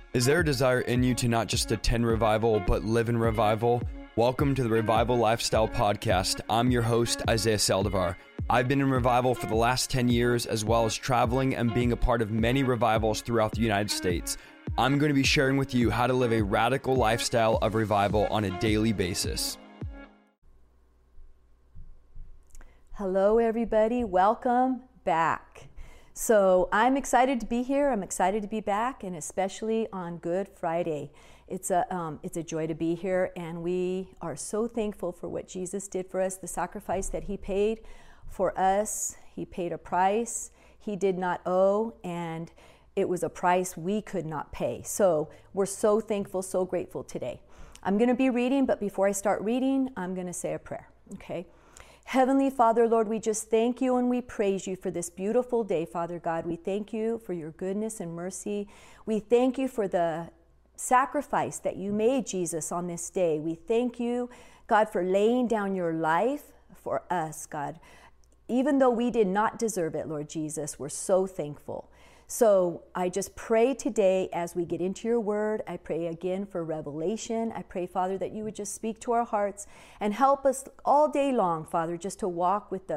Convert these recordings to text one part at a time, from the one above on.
Is there a desire in you to not just attend revival, but live in revival? Welcome to the Revival Lifestyle Podcast. I'm your host, Isaiah Saldivar. I've been in revival for the last 10 years, as well as traveling and being a part of many revivals throughout the United States. I'm going to be sharing with you how to live a radical lifestyle of revival on a daily basis. Hello, everybody. Welcome back. So I'm excited to be here. I'm excited to be back, and especially on Good Friday. It's a joy to be here, and we are so thankful for what Jesus did for us, the sacrifice that he paid for us. He paid a price he did not owe, and it was a price we could not pay. So we're so thankful, so grateful today. I'm going to be reading, but before I start reading, I'm going to say a prayer, okay? Heavenly Father, Lord, we just thank you and we praise you for this beautiful day, Father God. We thank you for your goodness and mercy. We thank you for the sacrifice that you made, Jesus, on this day. We thank you, God, for laying down your life for us, God. Even though we did not deserve it, Lord Jesus, we're so thankful. So I just pray today as we get into your word. I pray again for revelation. I pray, Father, that you would just speak to our hearts and help us all day long, Father, just to walk with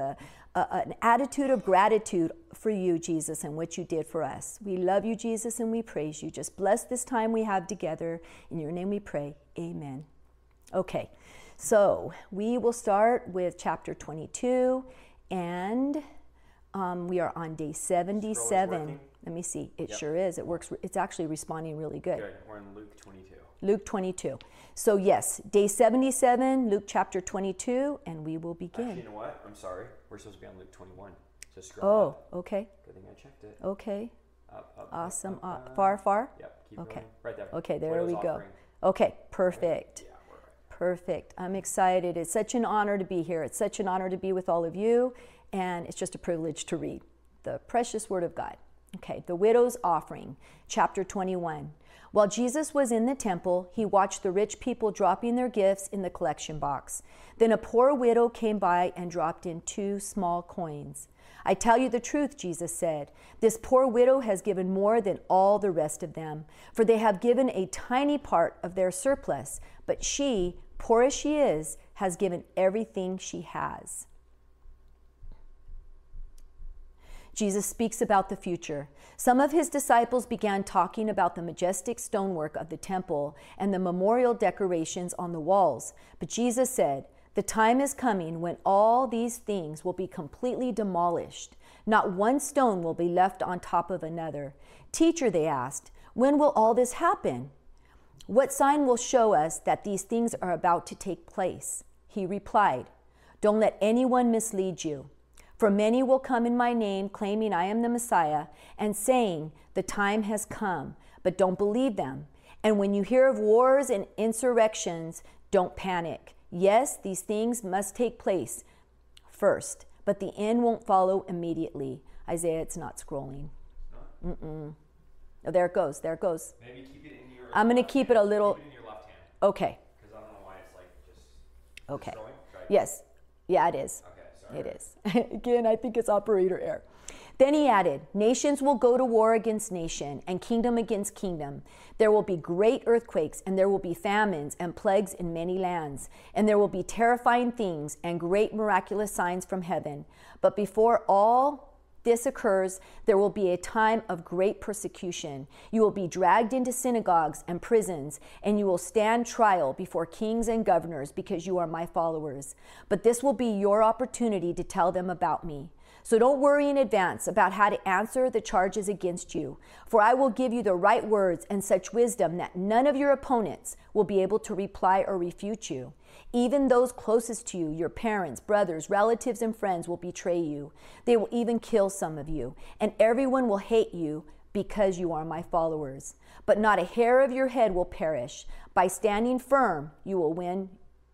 an attitude of gratitude for you, Jesus, and what you did for us. We love you, Jesus, and we praise you. Just bless this time we have together. In your name we pray. Amen. Okay, so we will start with chapter 22, and we are on day 77. Let me see. It sure is. It works. It's actually responding really good. Good. We're in Luke 22. Luke 22. So yes, day 77, Luke chapter 22, and we will begin. Actually, you know what? I'm sorry. We're supposed to be on Luke 21. Just scroll up. Okay. Good thing I checked it. Okay. Up, awesome. up. Far? Yep. Keep okay. going. Right there. Okay, there Widow's we go. offering. Okay, perfect. Yeah, we're right. Perfect. I'm excited. It's such an honor to be here. It's such an honor to be with all of you, and it's just a privilege to read the precious word of God. Okay, the widow's offering, chapter 21. While Jesus was in the temple, he watched the rich people dropping their gifts in the collection box. Then a poor widow came by and dropped in 2 small coins. I tell you the truth, Jesus said, this poor widow has given more than all the rest of them, for they have given a tiny part of their surplus, but she, poor as she is, has given everything she has. Jesus speaks about the future. Some of his disciples began talking about the majestic stonework of the temple and the memorial decorations on the walls. But Jesus said, the time is coming when all these things will be completely demolished. Not one stone will be left on top of another. Teacher, they asked, when will all this happen? What sign will show us that these things are about to take place? He replied, don't let anyone mislead you. For many will come in my name, claiming I am the Messiah, and saying, the time has come, but don't believe them. And when you hear of wars and insurrections, don't panic. Yes, these things must take place first, but the end won't follow immediately. Isaiah, it's not scrolling. Oh, there it goes. Maybe keep it in your I'm going to keep it a little. Keep it in your left hand. Okay. Because I don't know why it's like just... Okay. Scrolling? Yes. Yeah, it is. Okay, sorry. It is. Again, I think it's operator error. Then he added, nations will go to war against nation and kingdom against kingdom. There will be great earthquakes and there will be famines and plagues in many lands. And there will be terrifying things and great miraculous signs from heaven. But before all this occurs, there will be a time of great persecution. You will be dragged into synagogues and prisons, and you will stand trial before kings and governors because you are my followers. But this will be your opportunity to tell them about me. So don't worry in advance about how to answer the charges against you, for I will give you the right words and such wisdom that none of your opponents will be able to reply or refute you. Even those closest to you, your parents, brothers, relatives, and friends will betray you. They will even kill some of you, and everyone will hate you because you are my followers. But not a hair of your head will perish. By standing firm, you will win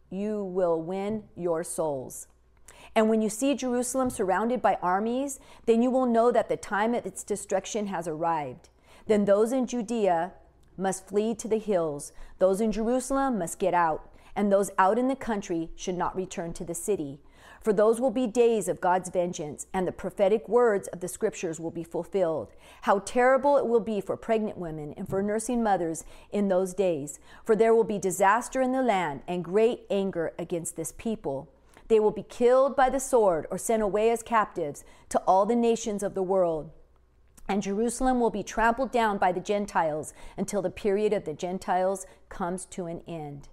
your souls. And when you see Jerusalem surrounded by armies, then you will know that the time of its destruction has arrived. Then those in Judea must flee to the hills. Those in Jerusalem must get out, and those out in the country should not return to the city. For those will be days of God's vengeance, and the prophetic words of the scriptures will be fulfilled. How terrible it will be for pregnant women and for nursing mothers in those days. For there will be disaster in the land and great anger against this people. They will be killed by the sword or sent away as captives to all the nations of the world. And Jerusalem will be trampled down by the Gentiles until the period of the Gentiles comes to an end.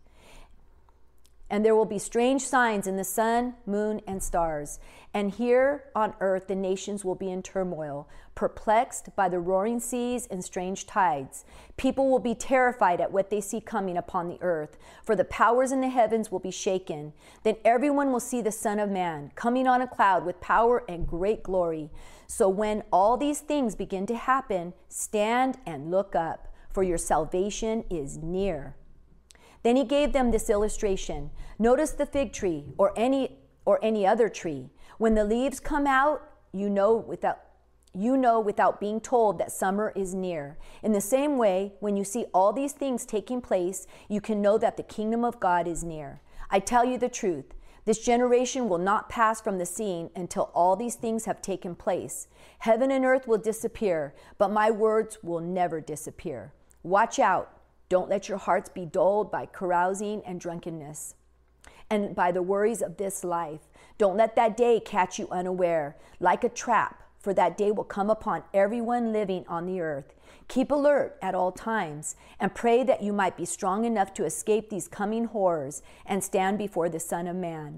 And there will be strange signs in the sun, moon, and stars. And here on earth the nations will be in turmoil, perplexed by the roaring seas and strange tides. People will be terrified at what they see coming upon the earth, for the powers in the heavens will be shaken. Then everyone will see the Son of Man coming on a cloud with power and great glory. So when all these things begin to happen, stand and look up, for your salvation is near. Then he gave them this illustration. Notice the fig tree or any other tree. When the leaves come out, you know without being told that summer is near. In the same way, when you see all these things taking place, you can know that the kingdom of God is near. I tell you the truth. This generation will not pass from the scene until all these things have taken place. Heaven and earth will disappear, but my words will never disappear. Watch out. Don't let your hearts be dulled by carousing and drunkenness, and by the worries of this life. Don't let that day catch you unaware, like a trap, for that day will come upon everyone living on the earth. Keep alert at all times, and pray that you might be strong enough to escape these coming horrors and stand before the Son of Man.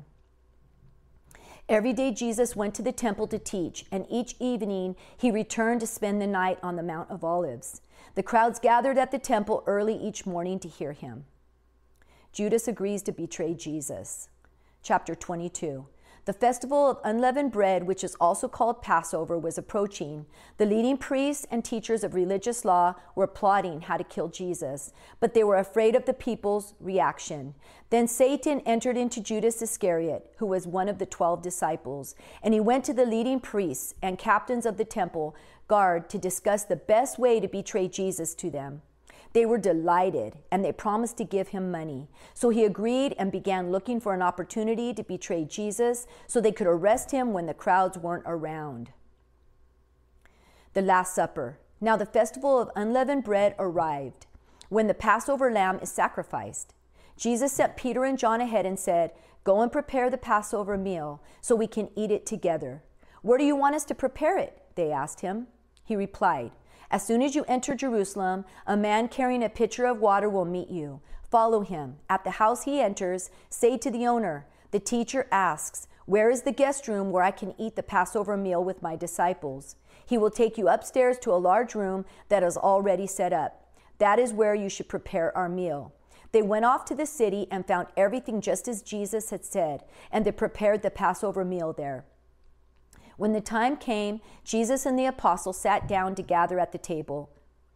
Every day Jesus went to the temple to teach, and each evening he returned to spend the night on the Mount of Olives. The crowds gathered at the temple early each morning to hear him. Judas agrees to betray Jesus. Chapter 22. The festival of unleavened bread, which is also called Passover, was approaching. The leading priests and teachers of religious law were plotting how to kill Jesus, but they were afraid of the people's reaction. Then Satan entered into Judas Iscariot, who was one of the 12 disciples, and he went to the leading priests and captains of the temple guard to discuss the best way to betray Jesus to them. They were delighted, and they promised to give him money. So he agreed and began looking for an opportunity to betray Jesus so they could arrest him when the crowds weren't around. The Last Supper. Now the festival of unleavened bread arrived, when the Passover lamb is sacrificed. Jesus sent Peter and John ahead and said, "Go and prepare the Passover meal so we can eat it together." "Where do you want us to prepare it?" they asked him. He replied, "As soon as you enter Jerusalem, a man carrying a pitcher of water will meet you. Follow him. At the house he enters, say to the owner, 'The teacher asks, where is the guest room where I can eat the Passover meal with my disciples?' He will take you upstairs to a large room that is already set up. That is where you should prepare our meal." They went off to the city and found everything just as Jesus had said, and they prepared the Passover meal there. When the time came, Jesus and the apostles sat down to gather at the table.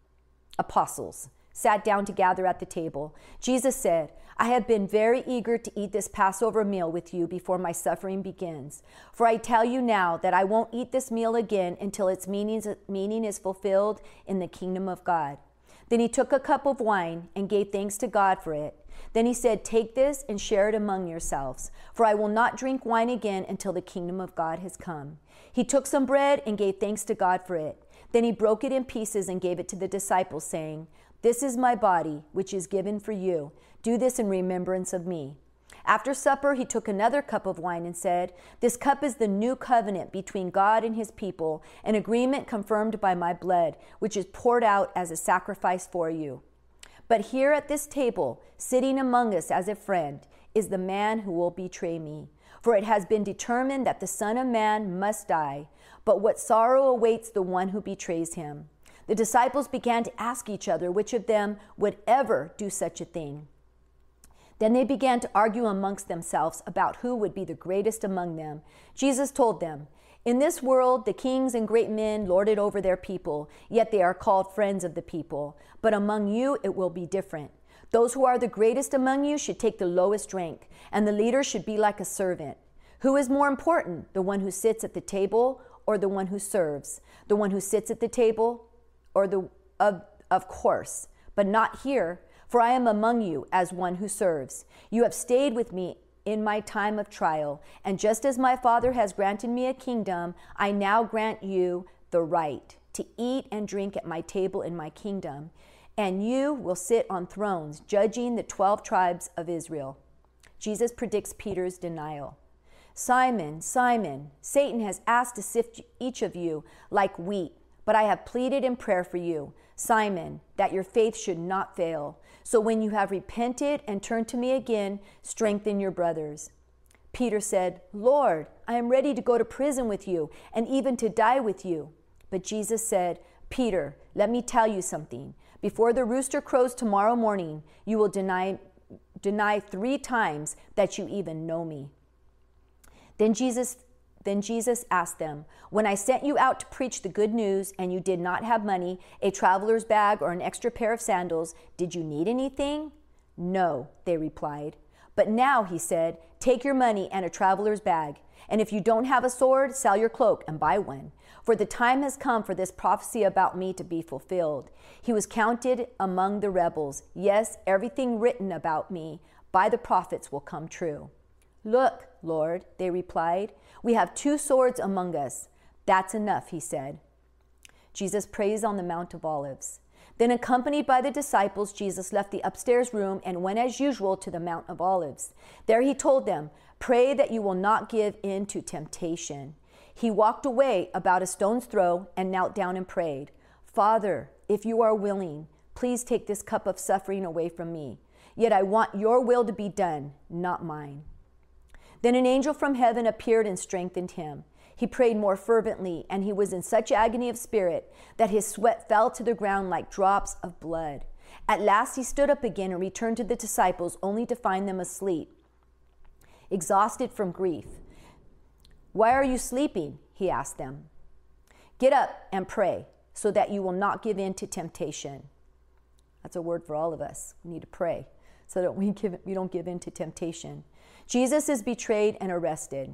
Jesus said, "I have been very eager to eat this Passover meal with you before my suffering begins. For I tell you now that I won't eat this meal again until its meaning is fulfilled in the kingdom of God." Then he took a cup of wine and gave thanks to God for it. Then he said, "Take this and share it among yourselves, for I will not drink wine again until the kingdom of God has come." He took some bread and gave thanks to God for it. Then he broke it in pieces and gave it to the disciples, saying, "This is my body, which is given for you. Do this in remembrance of me." After supper, he took another cup of wine and said, "This cup is the new covenant between God and his people, an agreement confirmed by my blood, which is poured out as a sacrifice for you. But here at this table, sitting among us as a friend, is the man who will betray me. For it has been determined that the Son of Man must die, but what sorrow awaits the one who betrays him." The disciples began to ask each other which of them would ever do such a thing. Then they began to argue amongst themselves about who would be the greatest among them. Jesus told them, "In this world, the kings and great men lord it over their people, yet they are called friends of the people. But among you, it will be different. Those who are the greatest among you should take the lowest rank, and the leader should be like a servant. Who is more important, the one who sits at the table or the one who serves? The one who sits at the table or of course, but not here, for I am among you as one who serves. You have stayed with me in my time of trial. And just as my Father has granted me a kingdom, I now grant you the right to eat and drink at my table in my kingdom. And you will sit on thrones, judging the 12 tribes of Israel. Jesus predicts Peter's denial. Simon, Simon, Satan has asked to sift each of you like wheat, but I have pleaded in prayer for you, Simon, that your faith should not fail. So when you have repented and turned to me again, strengthen your brothers. Peter said, Lord, I am ready to go to prison with you and even to die with you. But Jesus said, Peter, let me tell you something. Before the rooster crows tomorrow morning, you will deny 3 times that you even know me. Then Jesus asked them, when I sent you out to preach the good news and you did not have money, a traveler's bag, or an extra pair of sandals, did you need anything? No, they replied. But now, he said, take your money and a traveler's bag. And if you don't have a sword, sell your cloak and buy one. For the time has come for this prophecy about me to be fulfilled. He was counted among the rebels. Yes, everything written about me by the prophets will come true. Look, Lord, they replied, we have 2 swords among us. That's enough, he said. Jesus prays on the Mount of Olives. Then, accompanied by the disciples, Jesus left the upstairs room and went as usual to the Mount of Olives. There he told them, pray that you will not give in to temptation. He walked away about a stone's throw and knelt down and prayed, Father, if you are willing, please take this cup of suffering away from me. Yet I want your will to be done, not mine. Then an angel from heaven appeared and strengthened him. He prayed more fervently, and he was in such agony of spirit that his sweat fell to the ground like drops of blood. At last he stood up again and returned to the disciples, only to find them asleep, exhausted from grief. Why are you sleeping? He asked them. Get up and pray, so that you will not give in to temptation. That's a word for all of us. We need to pray so that we don't give in to temptation. Jesus is betrayed and arrested.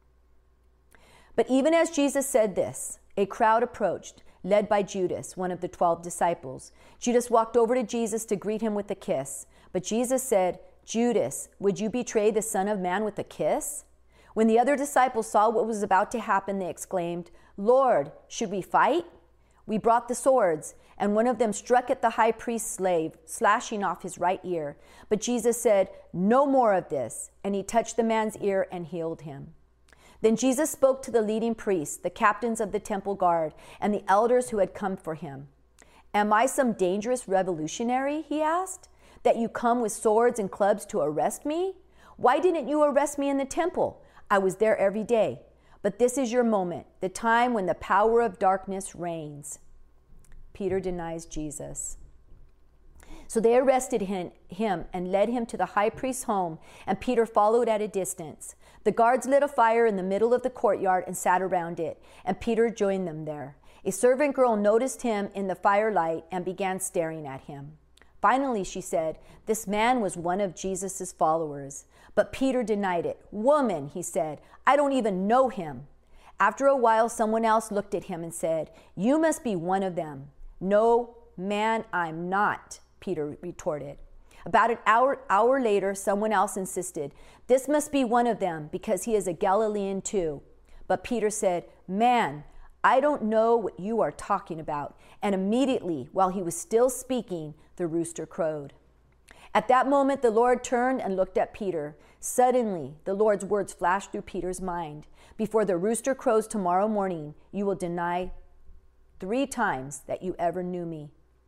But even as Jesus said this, a crowd approached, led by Judas, one of the 12 disciples. Judas walked over to Jesus to greet him with a kiss. But Jesus said, Judas, would you betray the Son of Man with a kiss? When the other disciples saw what was about to happen, they exclaimed, Lord, should we fight? We brought the swords, and one of them struck at the high priest's slave, slashing off his right ear. But Jesus said, no more of this. And he touched the man's ear and healed him. Then Jesus spoke to the leading priests, the captains of the temple guard, and the elders who had come for him. Am I some dangerous revolutionary, he asked, that you come with swords and clubs to arrest me? Why didn't you arrest me in the temple? I was there every day. But this is your moment, the time when the power of darkness reigns. Peter denies Jesus. So they arrested him and led him to the high priest's home, and Peter followed at a distance. The guards lit a fire in the middle of the courtyard and sat around it, and Peter joined them there. A servant girl noticed him in the firelight and began staring at him. Finally, she said, this man was one of Jesus' followers. But Peter denied it. Woman, he said, I don't even know him. After a while, someone else looked at him and said, you must be one of them. No, man, I'm not, Peter retorted. About an hour later, someone else insisted, this must be one of them because he is a Galilean too. But Peter said, man, I don't know what you are talking about. And immediately, while he was still speaking, the rooster crowed. At that moment, the Lord turned and looked at Peter. Suddenly, the Lord's words flashed through Peter's mind. Before the rooster crows tomorrow morning, you will deny 3 times that you ever know me.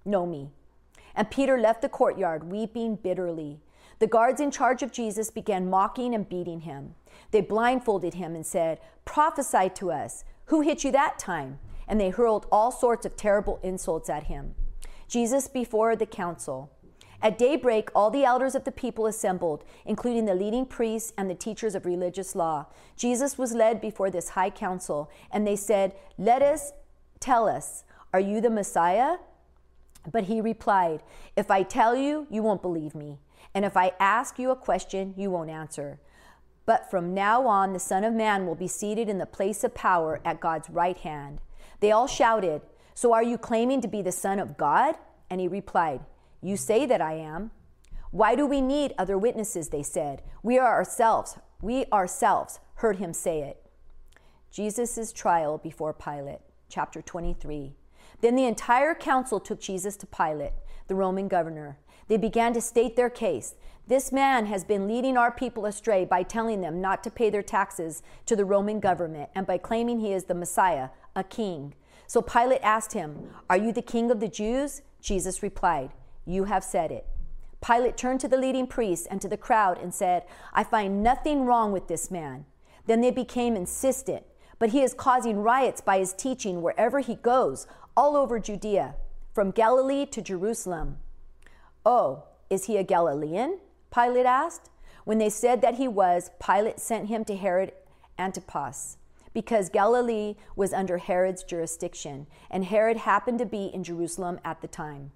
And Peter left the courtyard, weeping bitterly. The guards in charge of Jesus began mocking and beating him. They blindfolded him and said, prophesy to us. Who hit you that time? And they hurled all sorts of terrible insults at him. Jesus before the council. At daybreak, all the elders of the people assembled, including the leading priests and the teachers of religious law. Jesus was led before this high council, and they said, tell us, are you the Messiah? But he replied, if I tell you, you won't believe me. And if I ask you a question, you won't answer. But from now on, the Son of Man will be seated in the place of power at God's right hand. They all shouted, so are you claiming to be the Son of God? And he replied, you say that I am. "Why do we need other witnesses?" they said. We ourselves heard him say it." Jesus' trial before Pilate, chapter 23. Then the entire council took Jesus to Pilate, the Roman governor. They began to state their case. "This man has been leading our people astray by telling them not to pay their taxes to the Roman government and by claiming he is the Messiah, a king." So Pilate asked him, "Are you the king of the Jews?" Jesus replied, "You have said it." Pilate turned to the leading priests and to the crowd and said, "I find nothing wrong with this man." Then they became insistent, "But he is causing riots by his teaching wherever he goes, all over Judea, from Galilee to Jerusalem." "Oh, is he a Galilean?" Pilate asked. When they said that he was, Pilate sent him to Herod Antipas, because Galilee was under Herod's jurisdiction, and Herod happened to be in Jerusalem at the time.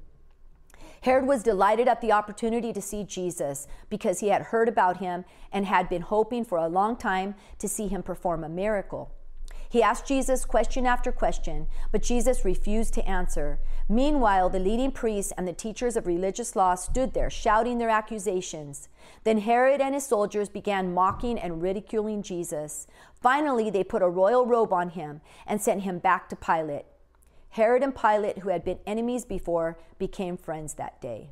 Herod was delighted at the opportunity to see Jesus because he had heard about him and had been hoping for a long time to see him perform a miracle. He asked Jesus question after question, but Jesus refused to answer. Meanwhile, the leading priests and the teachers of religious law stood there shouting their accusations. Then Herod and his soldiers began mocking and ridiculing Jesus. Finally, they put a royal robe on him and sent him back to Pilate. Herod and Pilate, who had been enemies before, became friends that day,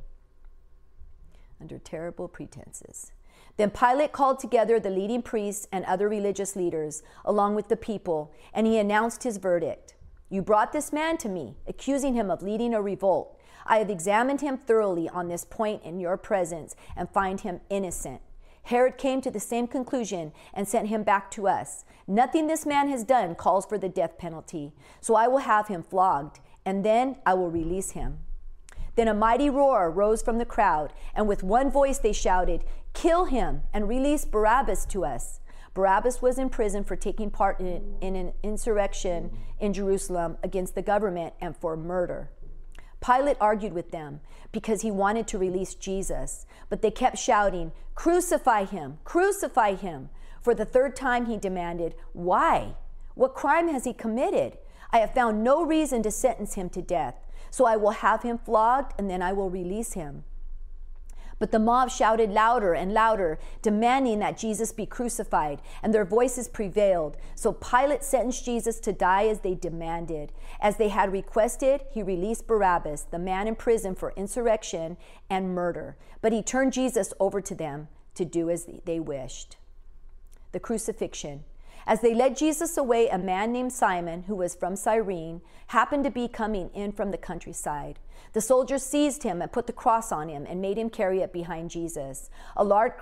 under terrible pretenses. Then Pilate called together the leading priests and other religious leaders, along with the people, and he announced his verdict. "You brought this man to me, accusing him of leading a revolt. I have examined him thoroughly on this point in your presence and find him innocent." Herod came to the same conclusion and sent him back to us. "Nothing this man has done calls for the death penalty, so I will have him flogged, and then I will release him." Then a mighty roar rose from the crowd, and with one voice they shouted, "Kill him and release Barabbas to us." Barabbas was in prison for taking part in an insurrection in Jerusalem against the government and for murder. Pilate argued with them because he wanted to release Jesus, but they kept shouting, "Crucify him! Crucify him!" For the third time he demanded, "Why? What crime has he committed? I have found no reason to sentence him to death, so I will have him flogged and then I will release him." But the mob shouted louder and louder, demanding that Jesus be crucified, and their voices prevailed. So Pilate sentenced Jesus to die as they demanded. As they had requested, he released Barabbas, the man in prison for insurrection and murder. But he turned Jesus over to them to do as they wished. The crucifixion. As they led Jesus away, a man named Simon, who was from Cyrene, happened to be coming in from the countryside. The soldiers seized him and put the cross on him and made him carry it behind Jesus. A large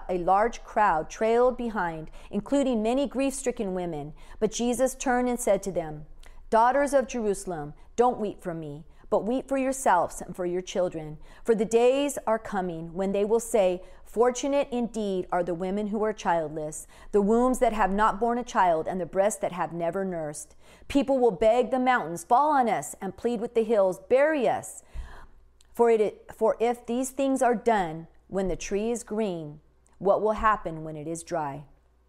crowd trailed behind, including many grief-stricken women. But Jesus turned and said to them, "Daughters of Jerusalem, don't weep for me, but weep for yourselves and for your children. For the days are coming when they will say, 'Fortunate indeed are the women who are childless, the wombs that have not borne a child, and the breasts that have never nursed.' People will beg the mountains, 'Fall on us,' and plead with the hills, 'Bury us.' For if these things are done when the tree is green, what will happen when it is dry?"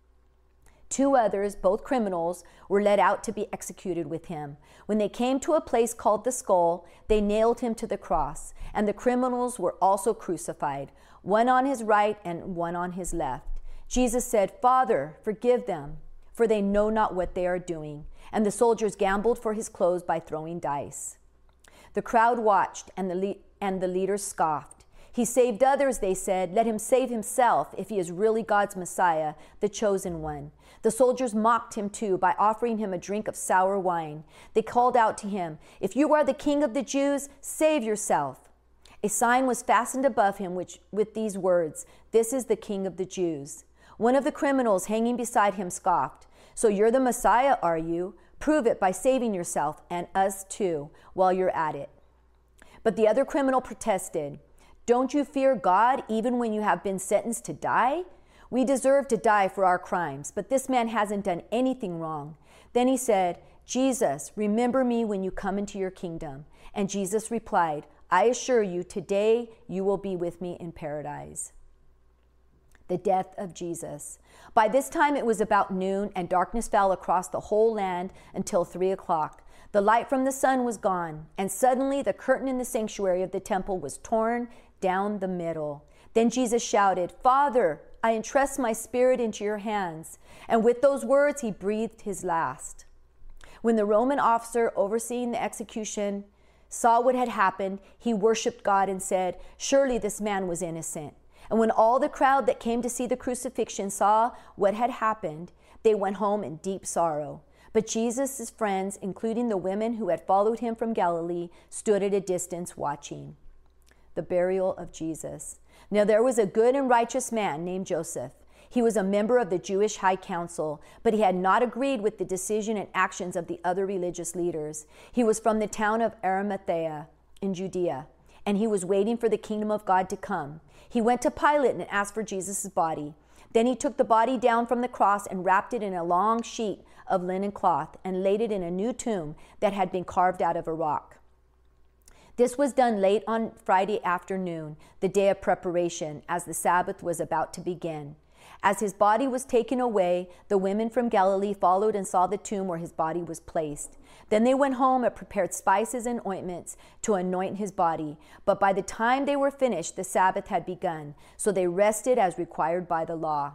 2 others, both criminals, were led out to be executed with him. When they came to a place called the Skull, they nailed him to the cross, and the criminals were also crucified, one on his right and one on his left. Jesus said, "Father, forgive them, for they know not what they are doing." And the soldiers gambled for his clothes by throwing dice. The crowd watched, and the leaders scoffed. "He saved others," they said. "Let him save himself if he is really God's Messiah, the chosen one." The soldiers mocked him too by offering him a drink of sour wine. They called out to him, "If you are the king of the Jews, save yourself." A sign was fastened above him with these words, "This is the King of the Jews." One of the criminals hanging beside him scoffed, "So you're the Messiah, are you? Prove it by saving yourself and us too while you're at it." But the other criminal protested, "Don't you fear God even when you have been sentenced to die? We deserve to die for our crimes, but this man hasn't done anything wrong." Then he said, "Jesus, remember me when you come into your kingdom." And Jesus replied, "I assure you, today you will be with me in paradise." The death of Jesus. By this time it was about noon, and darkness fell across the whole land until 3 o'clock. The light from the sun was gone, and suddenly the curtain in the sanctuary of the temple was torn down the middle. Then Jesus shouted, "Father, I entrust my spirit into your hands." And with those words, he breathed his last. When the Roman officer overseeing the execution saw what had happened, he worshiped God and said, "Surely this man was innocent." And when all the crowd that came to see the crucifixion saw what had happened, they went home in deep sorrow. But Jesus' friends, including the women who had followed him from Galilee, stood at a distance watching. The burial of Jesus. Now there was a good and righteous man named Joseph. He was a member of the Jewish High Council, but he had not agreed with the decision and actions of the other religious leaders. He was from the town of Arimathea in Judea, and he was waiting for the kingdom of God to come. He went to Pilate and asked for Jesus' body. Then he took the body down from the cross and wrapped it in a long sheet of linen cloth and laid it in a new tomb that had been carved out of a rock. This was done late on Friday afternoon, the day of preparation, as the Sabbath was about to begin. As his body was taken away, the women from Galilee followed and saw the tomb where his body was placed. Then they went home and prepared spices and ointments to anoint his body. But by the time they were finished, the Sabbath had begun, so they rested as required by the law.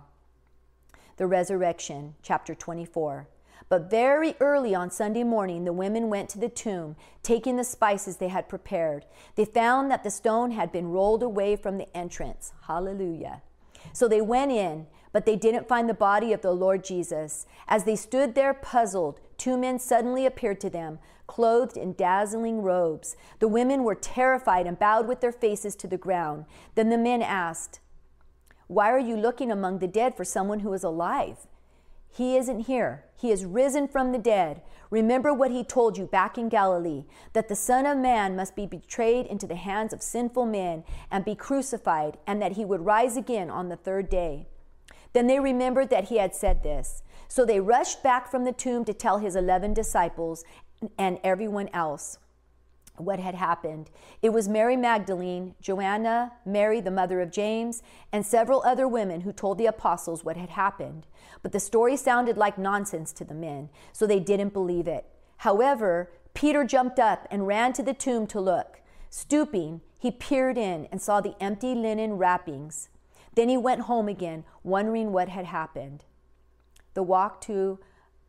The resurrection, chapter 24. But very early on Sunday morning, the women went to the tomb, taking the spices they had prepared. They found that the stone had been rolled away from the entrance. Hallelujah. So they went in, but they didn't find the body of the Lord Jesus. As they stood there puzzled, two men suddenly appeared to them, clothed in dazzling robes. The women were terrified and bowed with their faces to the ground. Then the men asked, "Why are you looking among the dead for someone who is alive? He isn't here. He is risen from the dead. Remember what he told you back in Galilee, that the Son of Man must be betrayed into the hands of sinful men and be crucified, and that he would rise again on the third day." Then they remembered that he had said this. So they rushed back from the tomb to tell his 11 disciples and everyone else what had happened. It was Mary Magdalene, Joanna, Mary, the mother of James, and several other women who told the apostles what had happened. But the story sounded like nonsense to the men, so they didn't believe it. However, Peter jumped up and ran to the tomb to look. Stooping, he peered in and saw the empty linen wrappings. Then he went home again, wondering what had happened. The walk to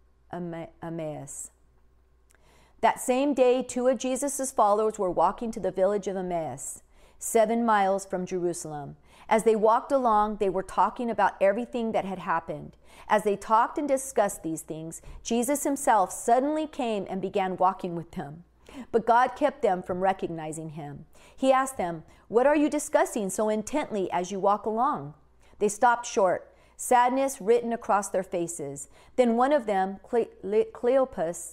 Emmaus. That same day, two of Jesus' followers were walking to the village of Emmaus, 7 miles from Jerusalem. As they walked along, they were talking about everything that had happened. As they talked and discussed these things, Jesus himself suddenly came and began walking with them. But God kept them from recognizing him. He asked them, "What are you discussing so intently as you walk along?" They stopped short, sadness written across their faces. Then one of them, Cleopas,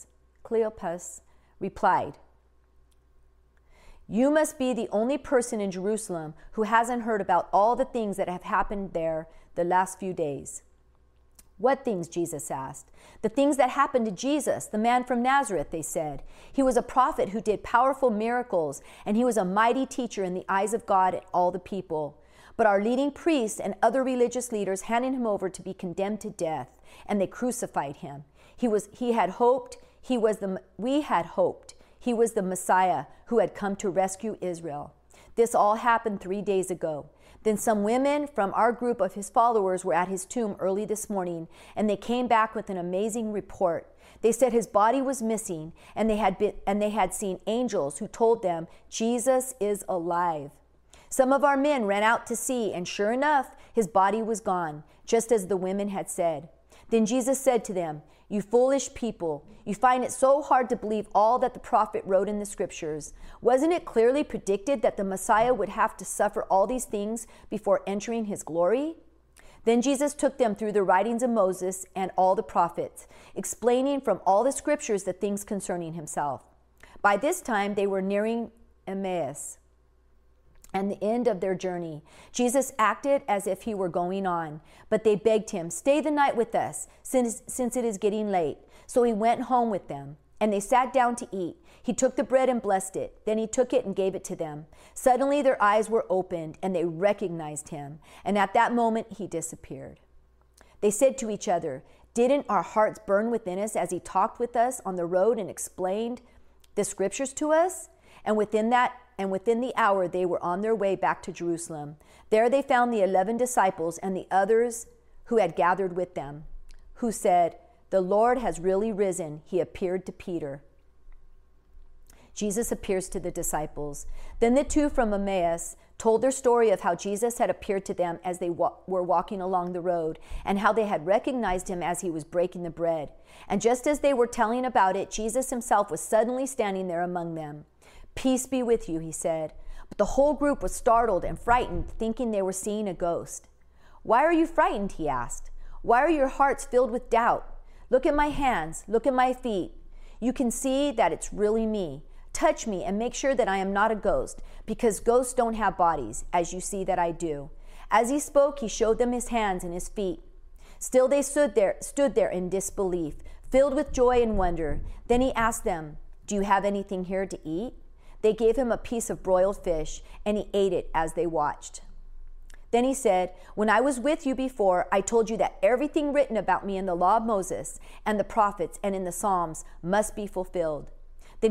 replied, "You must be the only person in Jerusalem who hasn't heard about all the things that have happened there the last few days." "What things?" Jesus asked. "The things that happened to Jesus, the man from Nazareth," they said. "He was a prophet who did powerful miracles, and he was a mighty teacher in the eyes of God and all the people. But our leading priests and other religious leaders handed him over to be condemned to death, and they crucified him. We had hoped he was the Messiah who had come to rescue Israel. This all happened 3 days ago. Then some women from our group of his followers were at his tomb early this morning, and they came back with an amazing report. They said his body was missing, and they had seen angels who told them Jesus is alive. Some of our men ran out to see, and sure enough, his body was gone, just as the women had said. Then Jesus said to them, "You foolish people, you find it so hard to believe all that the prophet wrote in the scriptures. Wasn't it clearly predicted that the Messiah would have to suffer all these things before entering his glory?" Then Jesus took them through the writings of Moses and all the prophets, explaining from all the scriptures the things concerning himself. By this time, they were nearing Emmaus and the end of their journey. Jesus acted as if he were going on, but they begged him, "Stay the night with us, since it is getting late." So he went home with them, and they sat down to eat. He took the bread and blessed it. Then he took it and gave it to them. Suddenly their eyes were opened, and they recognized him. And at that moment he disappeared. They said to each other, Didn't our hearts burn within us as he talked with us on the road and explained the scriptures to us? And within the hour, they were on their way back to Jerusalem. There they found the 11 disciples and the others who had gathered with them, who said, "The Lord has really risen. He appeared to Peter." Jesus appears to the disciples. Then the two from Emmaus told their story of how Jesus had appeared to them as they were walking along the road, and how they had recognized him as he was breaking the bread. And just as they were telling about it, Jesus himself was suddenly standing there among them. "Peace be with you," he said. But the whole group was startled and frightened, thinking they were seeing a ghost. "Why are you frightened?" he asked. "Why are your hearts filled with doubt? Look at my hands, look at my feet. You can see that it's really me. Touch me and make sure that I am not a ghost, because ghosts don't have bodies, as you see that I do." As he spoke, he showed them his hands and his feet. Still they stood there in disbelief, filled with joy and wonder. Then he asked them, "Do you have anything here to eat?" They gave him a piece of broiled fish, and he ate it as they watched. Then he said, "When I was with you before, I told you that everything written about me in the law of Moses and the prophets and in the Psalms must be fulfilled." Then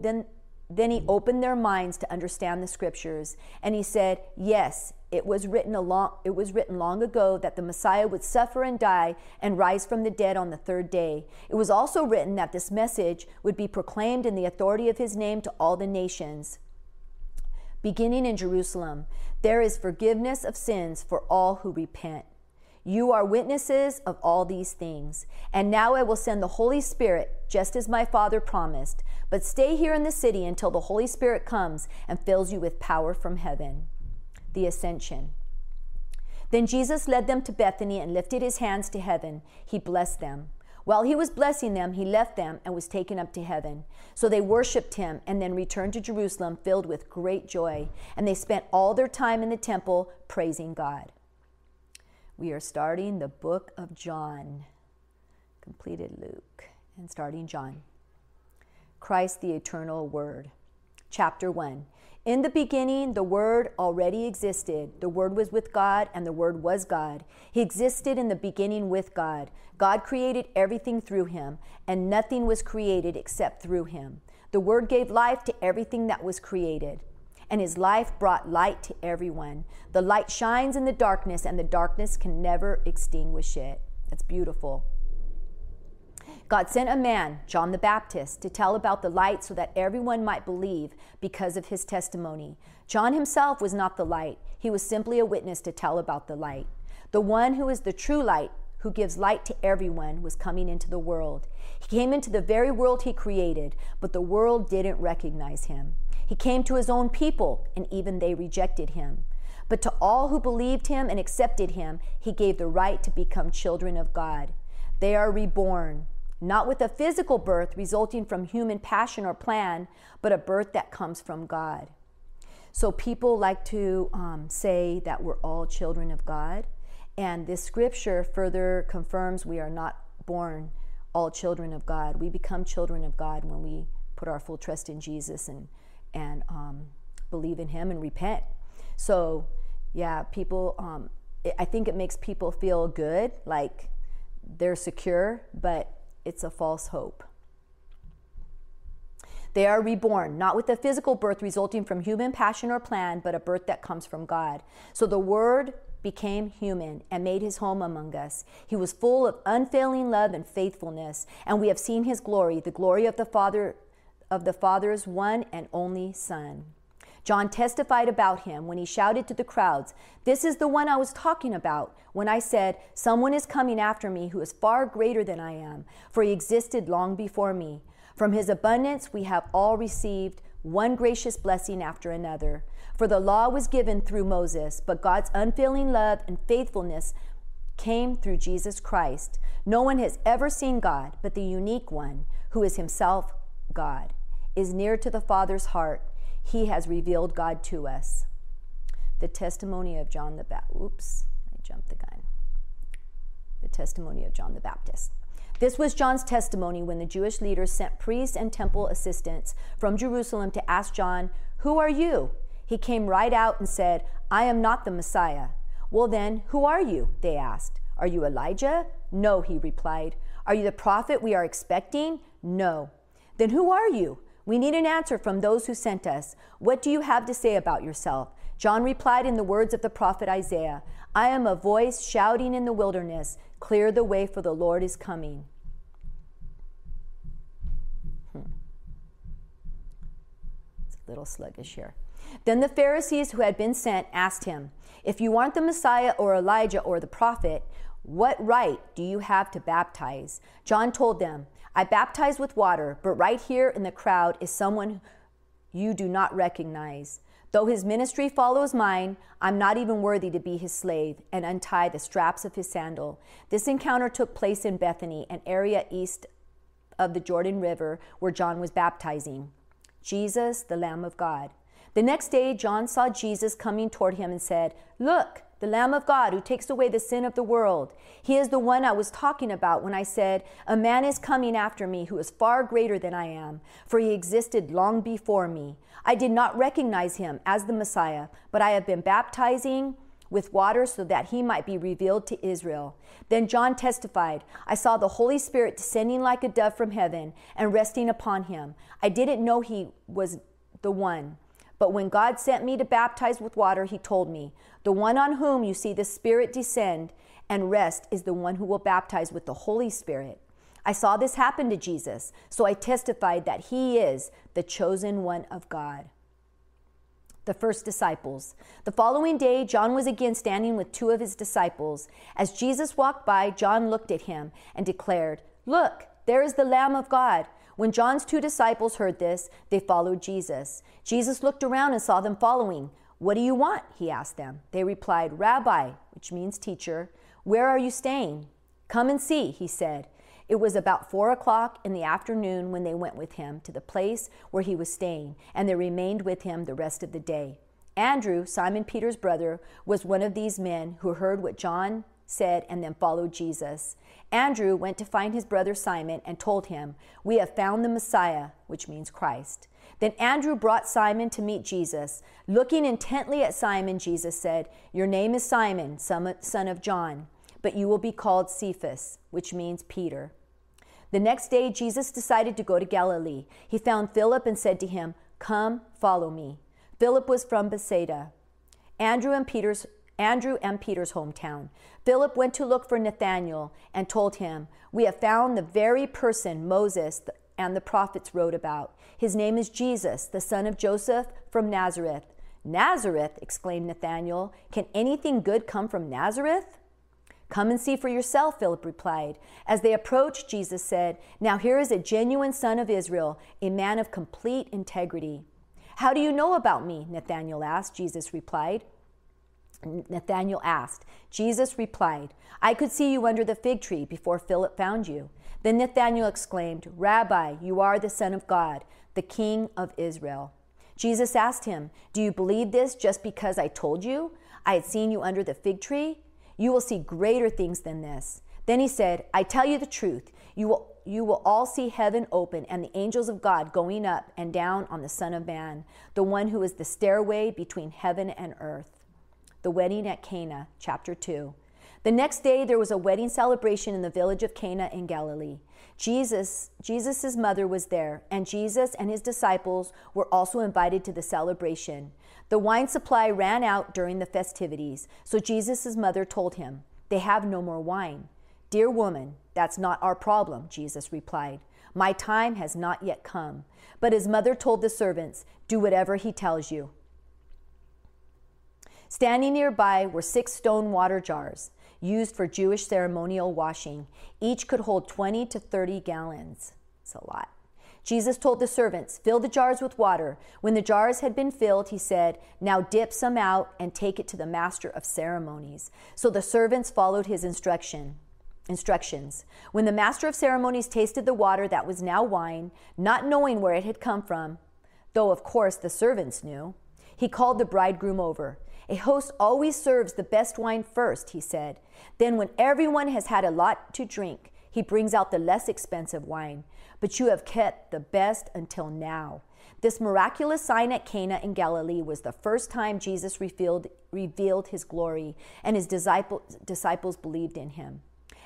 he opened their minds to understand the scriptures, and he said, "Yes, it was written long ago that the Messiah would suffer and die and rise from the dead on the third day. It was also written that this message would be proclaimed in the authority of his name to all the nations. Beginning in Jerusalem, there is forgiveness of sins for all who repent. You are witnesses of all these things. And now I will send the Holy Spirit, just as my Father promised. But stay here in the city until the Holy Spirit comes and fills you with power from heaven." The Ascension. Then Jesus led them to Bethany and lifted his hands to heaven. He blessed them. While he was blessing them, he left them and was taken up to heaven. So they worshiped him and then returned to Jerusalem filled with great joy. And they spent all their time in the temple praising God. We are starting the book of John. Completed Luke and starting John. Christ, the eternal Word. Chapter 1. In the beginning, the Word already existed. The Word was with God, and the Word was God. He existed in the beginning with God. God created everything through him, and nothing was created except through him. The Word gave life to everything that was created, and his life brought light to everyone. The light shines in the darkness, and the darkness can never extinguish it. That's beautiful. God sent a man, John the Baptist, to tell about the light so that everyone might believe because of his testimony. John himself was not the light. He was simply a witness to tell about the light. The one who is the true light, who gives light to everyone, was coming into the world. He came into the very world he created, but the world didn't recognize him. He came to his own people, and even they rejected him. But to all who believed him and accepted him, he gave the right to become children of God. They are reborn, not with a physical birth resulting from human passion or plan, but a birth that comes from God. So people like to say that we're all children of God, and this scripture further confirms we are not born all children of God. We become children of God when we put our full trust in Jesus and believe in him and repent. So yeah, people, I think it makes people feel good, like they're secure, but it's a false hope. They are reborn, not with a physical birth resulting from human passion or plan, but a birth that comes from God. So the Word became human and made his home among us. He was full of unfailing love and faithfulness, and we have seen his glory, the glory of the Father's one and only Son. John testified about him when he shouted to the crowds, "This is the one I was talking about when I said, 'Someone is coming after me who is far greater than I am, for he existed long before me.' From his abundance we have all received one gracious blessing after another. For the law was given through Moses, but God's unfailing love and faithfulness came through Jesus Christ. No one has ever seen God, but the unique one, who is himself God, is near to the Father's heart. He has revealed God to us." The testimony of John the Baptist. The testimony of John the Baptist. This was John's testimony when the Jewish leaders sent priests and temple assistants from Jerusalem to ask John, "Who are you?" He came right out and said, "I am not the Messiah." "Well then, who are you?" they asked. "Are you Elijah?" No, he replied. Are you the prophet we are expecting? No. Then who are you? We need an answer from those who sent us. What do you have to say about yourself? John replied in the words of the prophet Isaiah, I am a voice shouting in the wilderness, clear the way for the Lord is coming. It's a little sluggish here. Then the Pharisees who had been sent asked him, if you aren't the Messiah or Elijah or the prophet, what right do you have to baptize? John told them, I baptize with water, but right here in the crowd is someone you do not recognize. Though his ministry follows mine, I'm not even worthy to be his slave and untie the straps of his sandal. This encounter took place in Bethany, an area east of the Jordan River where John was baptizing. Jesus, the Lamb of God. The next day, John saw Jesus coming toward him and said, Look, the Lamb of God who takes away the sin of the world. He is the one I was talking about when I said, a man is coming after me who is far greater than I am, for he existed long before me. I did not recognize him as the Messiah, but I have been baptizing with water so that he might be revealed to Israel. Then John testified, I saw the Holy Spirit descending like a dove from heaven and resting upon him. I didn't know he was the one. But when God sent me to baptize with water, he told me, the one on whom you see the Spirit descend and rest is the one who will baptize with the Holy Spirit. I saw this happen to Jesus, so I testified that he is the chosen one of God. The first disciples. The following day, John was again standing with two of his disciples. As Jesus walked by, John looked at him and declared, Look, there is the Lamb of God. When John's two disciples heard this, they followed Jesus. Jesus looked around and saw them following. What do you want? He asked them. They replied, Rabbi, which means teacher, where are you staying? Come and see, he said. It was about 4:00 in the afternoon when they went with him to the place where he was staying, and they remained with him the rest of the day. Andrew, Simon Peter's brother, was one of these men who heard what John said and then followed Jesus. Andrew went to find his brother Simon and told him, We have found the Messiah, which means Christ. Then Andrew brought Simon to meet Jesus. Looking intently at Simon, Jesus said, Your name is Simon, son of John, but you will be called Cephas, which means Peter. The next day, Jesus decided to go to Galilee. He found Philip and said to him, Come, follow me. Philip was from Bethsaida, Andrew and Peter's hometown. Philip went to look for Nathanael and told him, We have found the very person Moses and the prophets wrote about. His name is Jesus, the son of Joseph from Nazareth. Nazareth, exclaimed Nathanael. Can anything good come from Nazareth? Come and see for yourself, Philip replied. As they approached, Jesus said, Now here is a genuine son of Israel, a man of complete integrity. How do you know about me? Nathanael asked. Nathanael asked. Jesus replied, I could see you under the fig tree before Philip found you. Then Nathanael exclaimed, Rabbi, you are the Son of God, the King of Israel. Jesus asked him, Do you believe this just because I told you I had seen you under the fig tree? You will see greater things than this. Then he said, I tell you the truth. You will all see heaven open and the angels of God going up and down on the Son of Man, the one who is the stairway between heaven and earth. The wedding at Cana, chapter 2. The next day there was a wedding celebration in the village of Cana in Galilee. Jesus' mother was there, and Jesus and his disciples were also invited to the celebration. The wine supply ran out during the festivities, so Jesus' mother told him, They have no more wine. Dear woman, that's not our problem, Jesus replied. My time has not yet come. But his mother told the servants, Do whatever he tells you. Standing nearby were 6 stone water jars used for Jewish ceremonial washing. Each could hold 20 to 30 gallons. It's a lot. Jesus told the servants, Fill the jars with water. When the jars had been filled, he said, Now dip some out and take it to the master of ceremonies. So the servants followed his instructions. When the master of ceremonies tasted the water that was now wine, not knowing where it had come from, though of course the servants knew, he called the bridegroom over. A host always serves the best wine first, he said. Then when everyone has had a lot to drink, he brings out the less expensive wine. But you have kept the best until now. This miraculous sign at Cana in Galilee was the first time Jesus revealed his glory, and his disciples believed in him.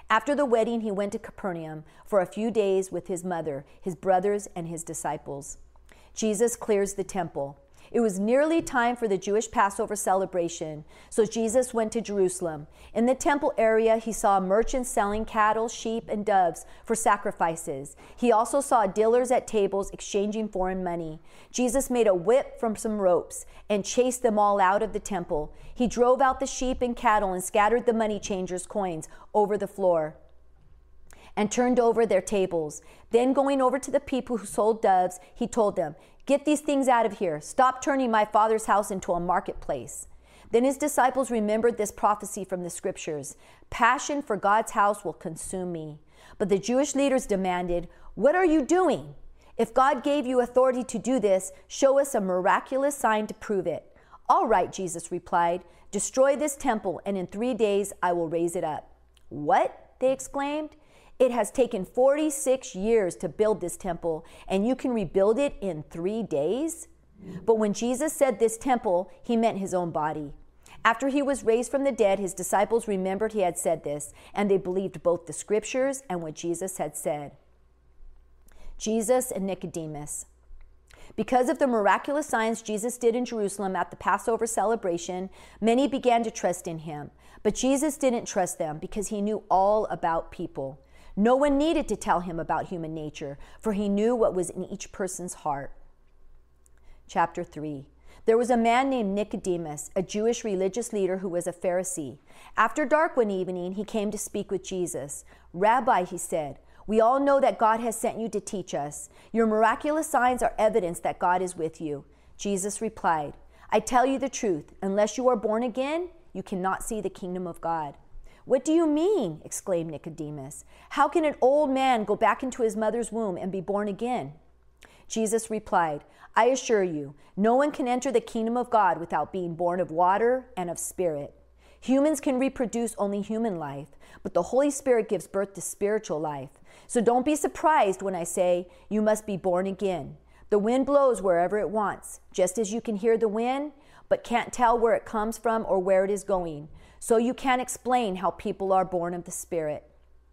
After the wedding, he went to Capernaum for a few days with his mother, his brothers, and his disciples. Jesus clears the temple. It was nearly time for the Jewish Passover celebration, so Jesus went to Jerusalem. In the temple area, he saw merchants selling cattle, sheep, and doves for sacrifices. He also saw dealers at tables exchanging foreign money. Jesus made a whip from some ropes and chased them all out of the temple. He drove out the sheep and cattle and scattered the money changers' coins over the floor and turned over their tables. Then going over to the people who sold doves, he told them, "Get these things out of here. Stop turning my Father's house into a marketplace." Then his disciples remembered this prophecy from the scriptures. "Passion for God's house will consume me." But the Jewish leaders demanded, "What are you doing? If God gave you authority to do this, show us a miraculous sign to prove it." "All right," Jesus replied, "destroy this temple, and in 3 days I will raise it up." "What?" they exclaimed. "It has taken 46 years to build this temple, and you can rebuild it in 3 days?" But when Jesus said this temple, he meant his own body. After he was raised from the dead, his disciples remembered he had said this, and they believed both the scriptures and what Jesus had said. Jesus and Nicodemus. Because of the miraculous signs Jesus did in Jerusalem at the Passover celebration, many began to trust in him. But Jesus didn't trust them because he knew all about people. No one needed to tell him about human nature, for he knew what was in each person's heart. Chapter 3. There was a man named Nicodemus, a Jewish religious leader who was a Pharisee. After dark one evening, he came to speak with Jesus. "Rabbi," he said, "we all know that God has sent you to teach us. Your miraculous signs are evidence that God is with you." Jesus replied, "I tell you the truth, unless you are born again, you cannot see the kingdom of God." "What do you mean?" exclaimed Nicodemus. "How can an old man go back into his mother's womb and be born again?" Jesus replied, "I assure you, no one can enter the kingdom of God without being born of water and of spirit. Humans can reproduce only human life, but the Holy Spirit gives birth to spiritual life. So don't be surprised when I say you must be born again. The wind blows wherever it wants, just as you can hear the wind, but can't tell where it comes from or where it is going. So you can't explain how people are born of the Spirit."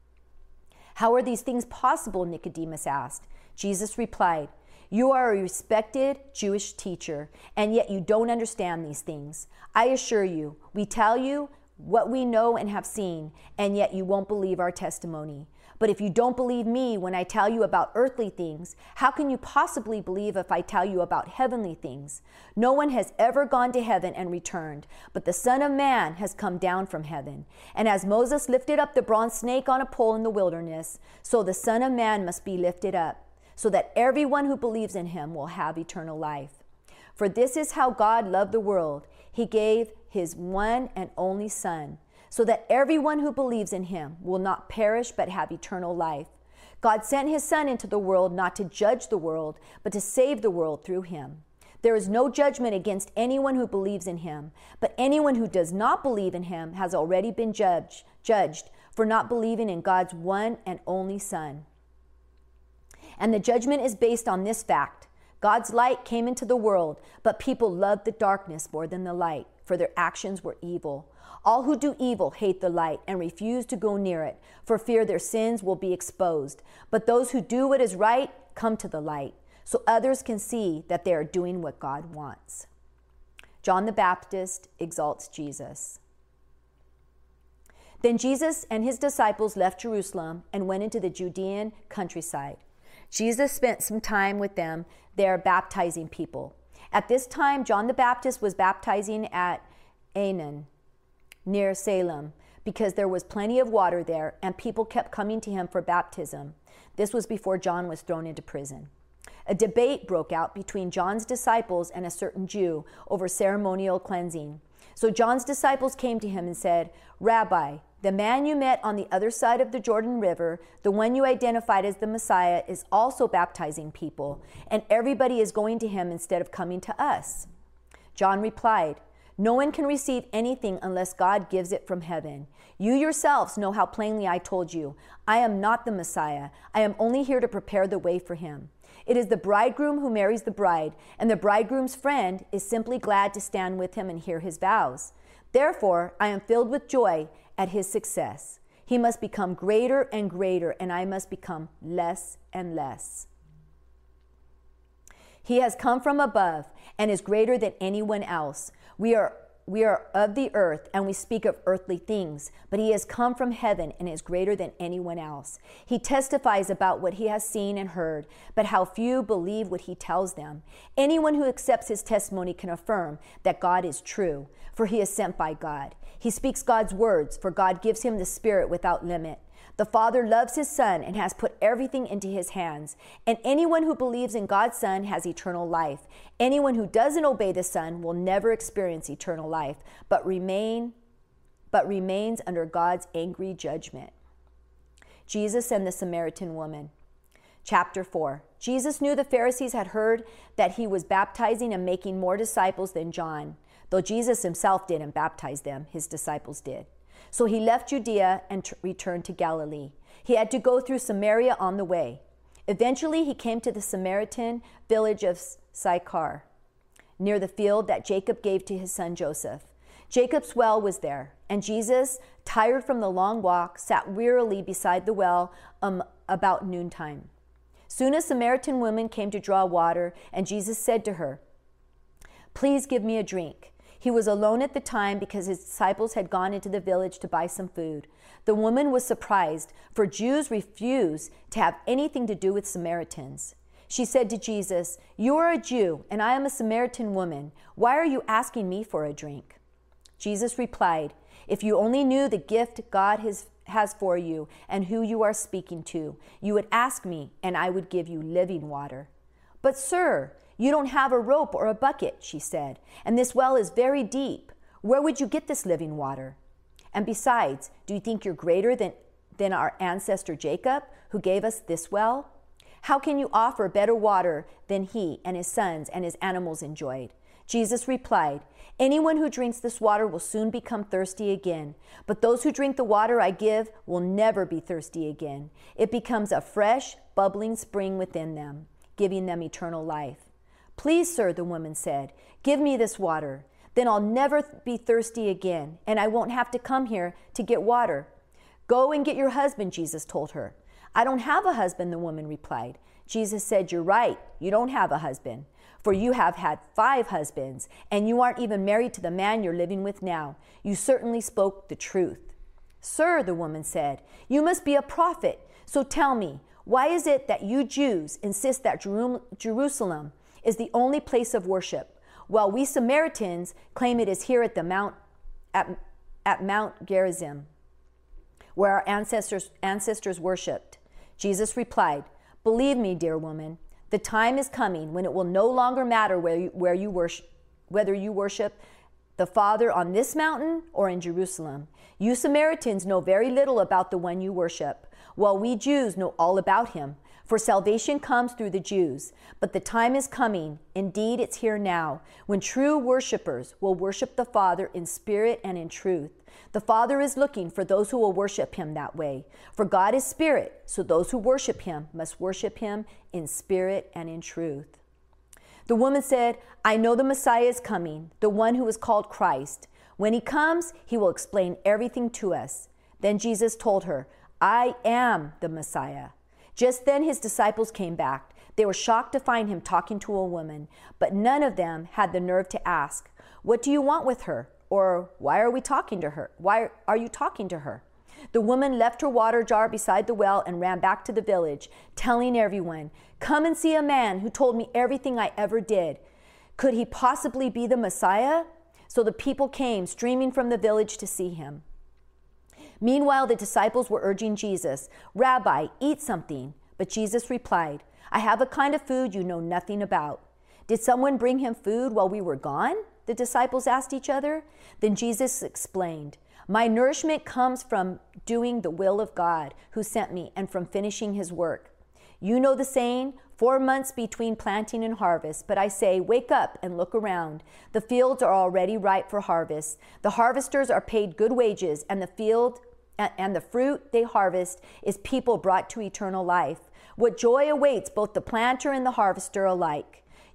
"How are these things possible?" Nicodemus asked. Jesus replied, "You are a respected Jewish teacher, and yet you don't understand these things. I assure you, we tell you what we know and have seen, and yet you won't believe our testimony. But if you don't believe me when I tell you about earthly things, how can you possibly believe if I tell you about heavenly things? No one has ever gone to heaven and returned, but the Son of Man has come down from heaven. And as Moses lifted up the bronze snake on a pole in the wilderness, so the Son of Man must be lifted up, so that everyone who believes in him will have eternal life. For this is how God loved the world. He gave his one and only Son, so that everyone who believes in him will not perish but have eternal life. God sent his Son into the world not to judge the world, but to save the world through him. There is no judgment against anyone who believes in him, but anyone who does not believe in him has already been judged for not believing in God's one and only Son. And the judgment is based on this fact: God's light came into the world, but people loved the darkness more than the light, for their actions were evil. All who do evil hate the light and refuse to go near it, for fear their sins will be exposed. But those who do what is right come to the light, so others can see that they are doing what God wants. John the Baptist exalts Jesus. Then Jesus and his disciples left Jerusalem and went into the Judean countryside. Jesus spent some time with them there baptizing people. At this time, John the Baptist was baptizing at Aenon, near Salem, because there was plenty of water there, and people kept coming to him for baptism. This was before John was thrown into prison. A debate broke out between John's disciples and a certain Jew over ceremonial cleansing. So John's disciples came to him and said, "Rabbi, the man you met on the other side of the Jordan River, the one you identified as the Messiah, is also baptizing people, and everybody is going to him instead of coming to us." John replied, "No one can receive anything unless God gives it from heaven. You yourselves know how plainly I told you, I am not the Messiah. I am only here to prepare the way for him. It is the bridegroom who marries the bride, and the bridegroom's friend is simply glad to stand with him and hear his vows. Therefore, I am filled with joy at his success. He must become greater and greater, and I must become less and less. He has come from above and is greater than anyone else. We are of the earth, and we speak of earthly things, but he has come from heaven and is greater than anyone else. He testifies about what he has seen and heard, but how few believe what he tells them. Anyone who accepts his testimony can affirm that God is true, for he is sent by God. He speaks God's words, for God gives him the Spirit without limit. The Father loves his Son and has put everything into his hands. And anyone who believes in God's Son has eternal life. Anyone who doesn't obey the Son will never experience eternal life, but remains under God's angry judgment. Jesus and the Samaritan woman. Chapter 4. Jesus knew the Pharisees had heard that he was baptizing and making more disciples than John. Though Jesus himself didn't baptize them, his disciples did. So he left Judea and returned to Galilee. He had to go through Samaria on the way. Eventually, he came to the Samaritan village of Sychar, near the field that Jacob gave to his son Joseph. Jacob's well was there, and Jesus, tired from the long walk, sat wearily beside the well about noontime. Soon a Samaritan woman came to draw water, and Jesus said to her, "Please give me a drink." He was alone at the time because his disciples had gone into the village to buy some food. The woman was surprised, for Jews refuse to have anything to do with Samaritans. She said to Jesus, "You are a Jew, and I am a Samaritan woman. Why are you asking me for a drink?" Jesus replied, "If you only knew the gift God has for you and who you are speaking to, you would ask me, and I would give you living water." "But sir, you don't have a rope or a bucket," she said, "and this well is very deep. Where would you get this living water? And besides, do you think you're greater than our ancestor Jacob, who gave us this well? How can you offer better water than he and his sons and his animals enjoyed?" Jesus replied, "Anyone who drinks this water will soon become thirsty again, but those who drink the water I give will never be thirsty again. It becomes a fresh, bubbling spring within them, giving them eternal life." "Please, sir," the woman said, "give me this water. Then I'll never be thirsty again, and I won't have to come here to get water." "Go and get your husband," Jesus told her. "I don't have a husband," the woman replied. Jesus said, "You're right, you don't have a husband, for you have had 5 husbands, and you aren't even married to the man you're living with now. You certainly spoke the truth." "Sir," the woman said, "you must be a prophet. So tell me, why is it that you Jews insist that Jerusalem is the only place of worship, while we Samaritans claim it is here at Mount Gerizim, where our ancestors worshipped?" Jesus replied, "Believe me, dear woman, the time is coming when it will no longer matter whether you worship the Father on this mountain or in Jerusalem. You Samaritans know very little about the one you worship, while we Jews know all about him. For salvation comes through the Jews. But the time is coming, indeed it's here now, when true worshipers will worship the Father in spirit and in truth. The Father is looking for those who will worship him that way. For God is spirit, so those who worship him must worship him in spirit and in truth." The woman said, "I know the Messiah is coming, the one who is called Christ. When he comes, he will explain everything to us." Then Jesus told her, "I am the Messiah." Just then his disciples came back. They were shocked to find him talking to a woman, but none of them had the nerve to ask, "What do you want with her?" Or, "Why are you talking to her?" The woman left her water jar beside the well and ran back to the village, telling everyone, "Come and see a man who told me everything I ever did. Could he possibly be the Messiah?" So the people came streaming from the village to see him. Meanwhile, the disciples were urging Jesus, "Rabbi, eat something." But Jesus replied, "I have a kind of food you know nothing about." "Did someone bring him food while we were gone?" the disciples asked each other. Then Jesus explained, "My nourishment comes from doing the will of God who sent me and from finishing his work. You know the saying, 4 months between planting and harvest, but I say, wake up and look around. The fields are already ripe for harvest. The harvesters are paid good wages, and the fruit they harvest is people brought to eternal life. What joy awaits both the planter and the harvester alike.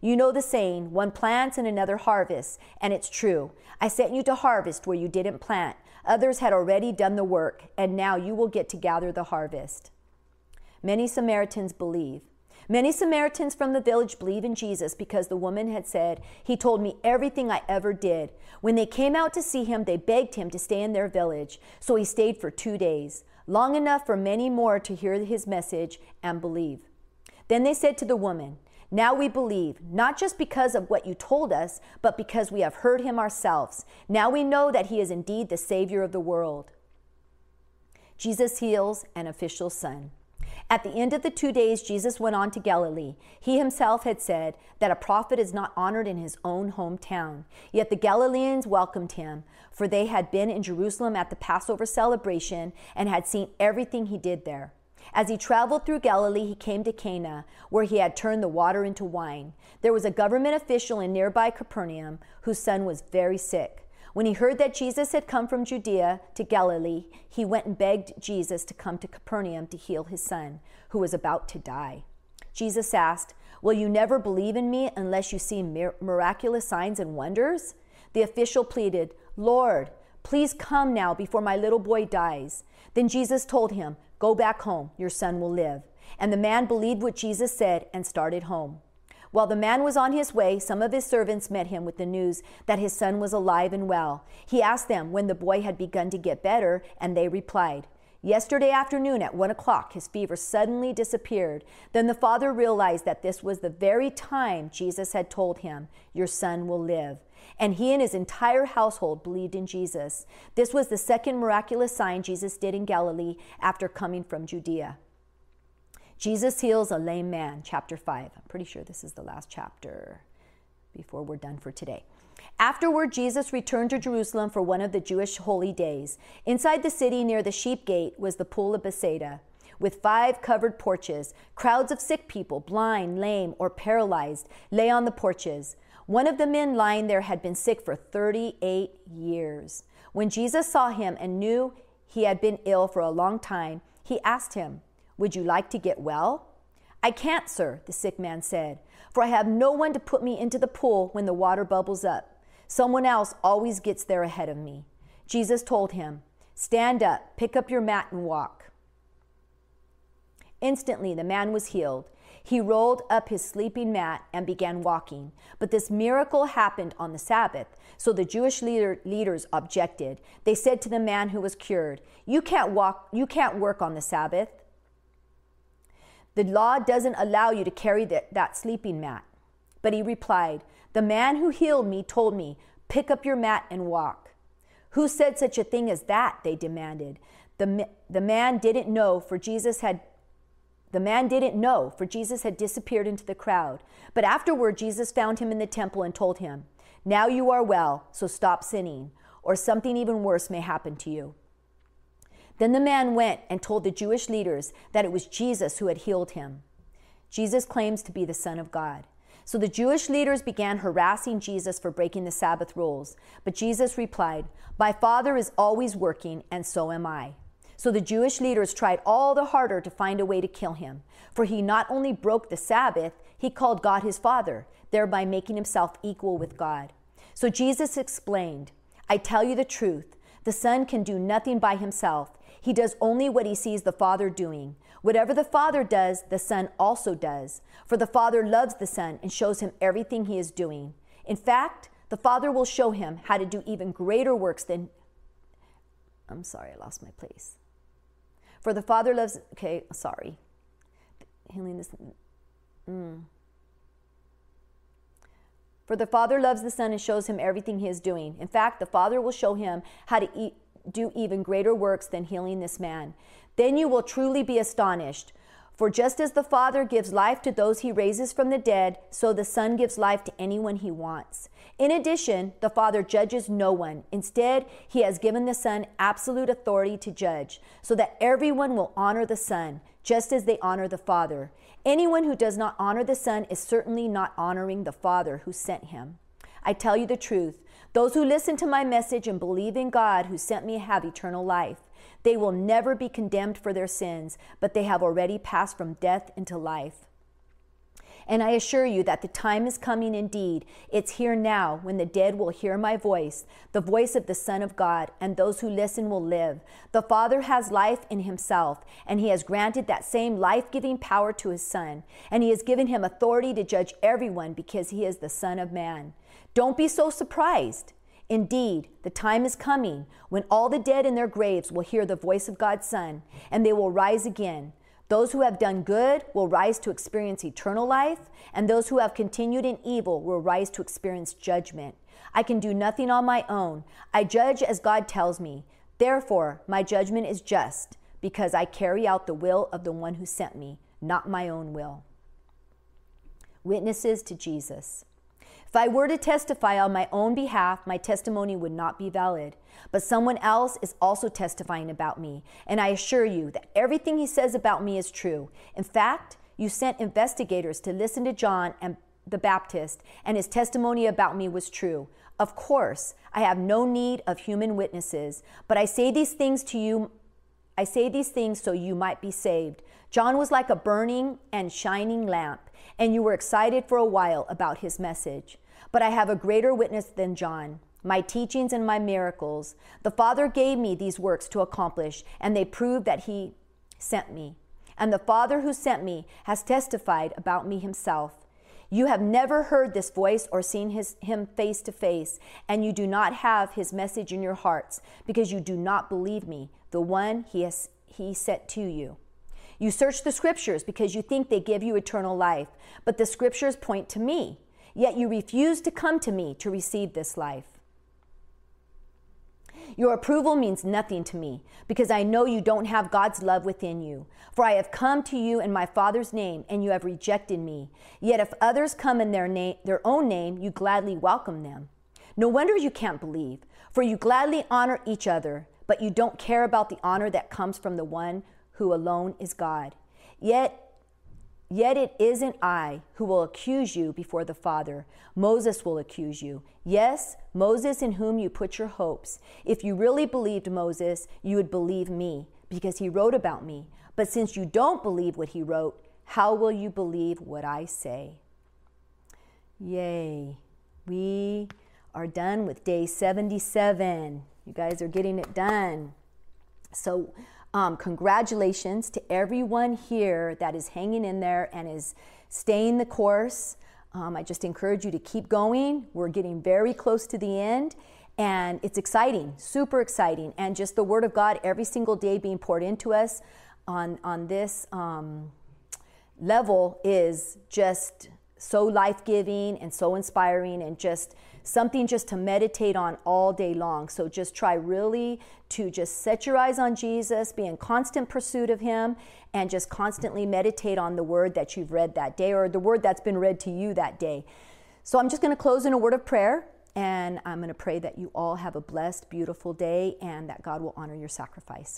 You know the saying, one plants and another harvests, and it's true. I sent you to harvest where you didn't plant. Others had already done the work, and now you will get to gather the harvest. Many Samaritans believe. Many Samaritans from the village believe in Jesus because the woman had said, he told me everything I ever did. When they came out to see him, they begged him to stay in their village. So he stayed for 2 days, long enough for many more to hear his message and believe. Then they said to the woman, now we believe, not just because of what you told us, but because we have heard him ourselves. Now we know that he is indeed the Savior of the world. Jesus heals an official's son. At the end of the 2 days, Jesus went on to Galilee. He himself had said that a prophet is not honored in his own hometown. Yet the Galileans welcomed him, for they had been in Jerusalem at the Passover celebration and had seen everything he did there. As he traveled through Galilee, he came to Cana, where he had turned the water into wine. There was a government official in nearby Capernaum whose son was very sick. When he heard that Jesus had come from Judea to Galilee, he went and begged Jesus to come to Capernaum to heal his son, who was about to die. Jesus asked, will you never believe in me unless you see miraculous signs and wonders? The official pleaded, Lord, please come now before my little boy dies. Then Jesus told him, go back home, your son will live. And the man believed what Jesus said and started home. While the man was on his way, some of his servants met him with the news that his son was alive and well. He asked them when the boy had begun to get better, and they replied, yesterday afternoon at 1 o'clock, his fever suddenly disappeared. Then the father realized that this was the very time Jesus had told him, your son will live. And he and his entire household believed in Jesus. This was the second miraculous sign Jesus did in Galilee after coming from Judea. Jesus heals a lame man, chapter 5. I'm pretty sure this is the last chapter before we're done for today. Afterward, Jesus returned to Jerusalem for one of the Jewish holy days. Inside the city near the sheep gate was the pool of Bethesda, with 5 covered porches. Crowds of sick people, blind, lame, or paralyzed, lay on the porches. One of the men lying there had been sick for 38 years. When Jesus saw him and knew he had been ill for a long time, he asked him, would you like to get well? I can't, sir, the sick man said, for I have no one to put me into the pool when the water bubbles up. Someone else always gets there ahead of me. Jesus told him, stand up, pick up your mat and walk. Instantly, the man was healed. He rolled up his sleeping mat and began walking. But this miracle happened on the Sabbath, so the Jewish leaders objected. They said to the man who was cured, you can't work on the Sabbath. The law doesn't allow you to carry that sleeping mat. But he replied, the man who healed me told me, pick up your mat and walk. Who said such a thing as that? They demanded. The man didn't know, for Jesus had disappeared into the crowd. But afterward, Jesus found him in the temple and told him, now you are well, so stop sinning, or something even worse may happen to you. Then the man went and told the Jewish leaders that it was Jesus who had healed him. Jesus claims to be the Son of God. So the Jewish leaders began harassing Jesus for breaking the Sabbath rules. But Jesus replied, my Father is always working, and so am I. So the Jewish leaders tried all the harder to find a way to kill him. For he not only broke the Sabbath, he called God his Father, thereby making himself equal with God. So Jesus explained, I tell you the truth, the Son can do nothing by himself. He does only what he sees the Father doing. Whatever the Father does, the Son also does. For the Father loves the Son and shows him everything he is doing. In fact, the Father will show him how to do even greater works than... I'm sorry, I lost my place. For the Father loves... Okay, sorry. Healing this... For the Father loves the Son and shows him everything he is doing. In fact, the Father will show him how to do even greater works than healing this man. Then you will truly be astonished. For just as the Father gives life to those he raises from the dead, so the Son gives life to anyone he wants. In addition, the Father judges no one. Instead, he has given the Son absolute authority to judge, so that everyone will honor the Son, just as they honor the Father. Anyone who does not honor the Son is certainly not honoring the Father who sent him. I tell you the truth. Those who listen to my message and believe in God who sent me have eternal life. They will never be condemned for their sins, but they have already passed from death into life. And I assure you that the time is coming indeed. It's here now when the dead will hear my voice, the voice of the Son of God, and those who listen will live. The Father has life in himself, and he has granted that same life-giving power to his Son. And he has given him authority to judge everyone because he is the Son of Man. Don't be so surprised. Indeed, the time is coming when all the dead in their graves will hear the voice of God's Son, and they will rise again. Those who have done good will rise to experience eternal life, and those who have continued in evil will rise to experience judgment. I can do nothing on my own. I judge as God tells me. Therefore, my judgment is just, because I carry out the will of the one who sent me, not my own will. Witnesses to Jesus. If I were to testify on my own behalf, my testimony would not be valid. But someone else is also testifying about me, and I assure you that everything he says about me is true. In fact, you sent investigators to listen to John and the Baptist, and his testimony about me was true. Of course, I have no need of human witnesses, but I say these things to you. I say these things so you might be saved. John was like a burning and shining lamp, and you were excited for a while about his message. But I have a greater witness than John, my teachings and my miracles. The Father gave me these works to accomplish, and they prove that he sent me. And the Father who sent me has testified about me himself. You have never heard this voice or seen him face to face, and you do not have his message in your hearts, because you do not believe me, the one he sent to you. You search the scriptures because you think they give you eternal life, but the scriptures point to me, yet you refuse to come to me to receive this life. Your approval means nothing to me, because I know you don't have God's love within you. For I have come to you in my Father's name, and you have rejected me. Yet if others come in their own name, you gladly welcome them. No wonder you can't believe, for you gladly honor each other, but you don't care about the honor that comes from the one who alone is God. Yet it isn't I who will accuse you before the Father. Moses will accuse you. Yes, Moses in whom you put your hopes. If you really believed Moses, you would believe me, because he wrote about me. But since you don't believe what he wrote, how will you believe what I say? Yay. We are done with day 77. You guys are getting it done. So, congratulations to everyone here that is hanging in there and is staying the course. I just encourage you to keep going. We're getting very close to the end, and it's exciting, super exciting. And just the Word of God every single day being poured into us on this level is just so life-giving and so inspiring, and just something just to meditate on all day long. So just try really to just set your eyes on Jesus, be in constant pursuit of him, and just constantly meditate on the word that you've read that day, or the word that's been read to you that day. So I'm just going to close in a word of prayer, and I'm going to pray that you all have a blessed, beautiful day, and that God will honor your sacrifice.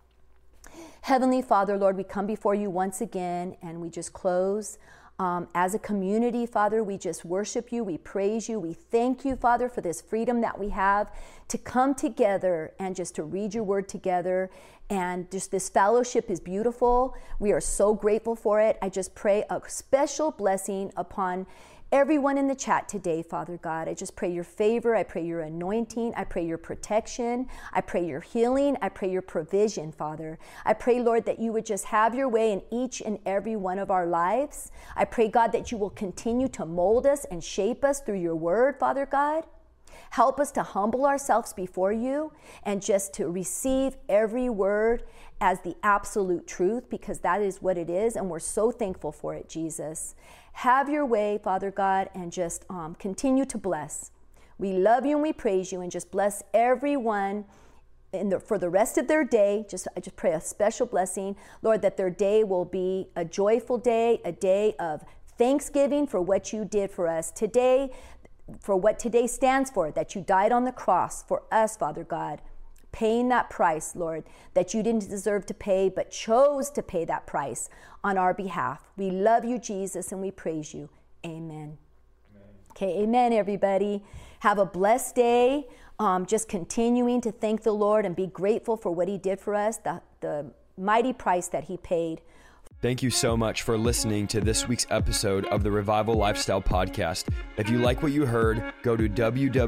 Heavenly Father, Lord, we come before you once again, and we just close as a community, Father. We just worship you, we praise you, we thank you, Father, for this freedom that we have to come together and just to read your word together. And just this fellowship is beautiful. We are so grateful for it. I just pray a special blessing upon everyone in the chat today, Father God. I just pray your favor. I pray your anointing. I pray your protection. I pray your healing. I pray your provision, Father. I pray, Lord, that you would just have your way in each and every one of our lives. I pray, God, that you will continue to mold us and shape us through your word, Father God. Help us to humble ourselves before you and just to receive every word as the absolute truth, because that is what it is, and we're so thankful for it, Jesus. Have your way, Father God, and just continue to bless. We love you and we praise you, and just bless everyone for the rest of their day. I just pray a special blessing, Lord, that their day will be a joyful day, a day of thanksgiving for what you did for us today, for what today stands for, that you died on the cross for us, Father God, paying that price, Lord, that you didn't deserve to pay, but chose to pay that price on our behalf. We love you, Jesus, and we praise you. Amen. Okay, amen, everybody. Have a blessed day. Just continuing to thank the Lord and be grateful for what he did for us, the mighty price that he paid Thank you so much for listening to this week's episode of the Revival Lifestyle Podcast. If you like what you heard, go to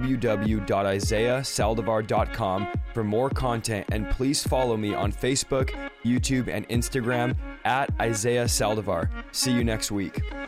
www.isaiahsaldivar.com for more content, and please follow me on Facebook, YouTube, and Instagram at Isaiah Saldivar. See you next week.